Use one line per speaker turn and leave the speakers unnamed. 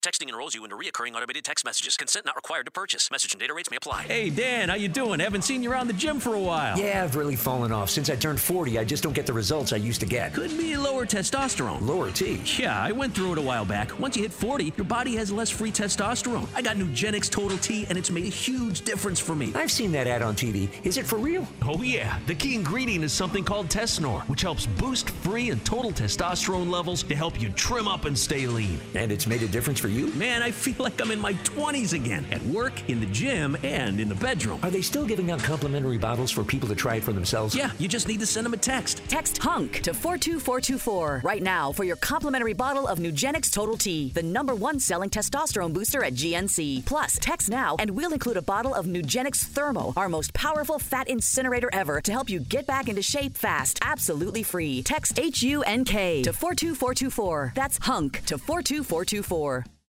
Texting enrolls you into recurring automated text messages. Consent not required to purchase. Message and data rates may apply.
Hey, Dan, how you doing? Haven't seen you around the gym for a while.
Yeah, I've really fallen off. Since I turned 40, I just don't get the results I used to get.
Could be lower testosterone.
Lower T?
Yeah, I went through it a while back. Once you hit 40, your body has less free testosterone. I got Nugenix Total T, and it's made a huge difference for me.
I've seen that ad on TV. Is it for real?
Oh, yeah. The key ingredient is something called Tesnor, which helps boost free and total testosterone levels to help you trim up and stay lean.
And it's made a difference for you?
Man, I feel like I'm in my 20s again. At work, in the gym, and in the bedroom.
Are they still giving out complimentary bottles for people to try it for themselves?
Yeah, you just need to send them a text.
Text HUNK to 42424 right now for your complimentary bottle of Nugenix Total T, the #1 selling testosterone booster at GNC. Plus, text now and we'll include a bottle of Nugenix Thermo, our most powerful fat incinerator ever, to help you get back into shape fast, absolutely free. Text HUNK to 42424. That's HUNK to 42424.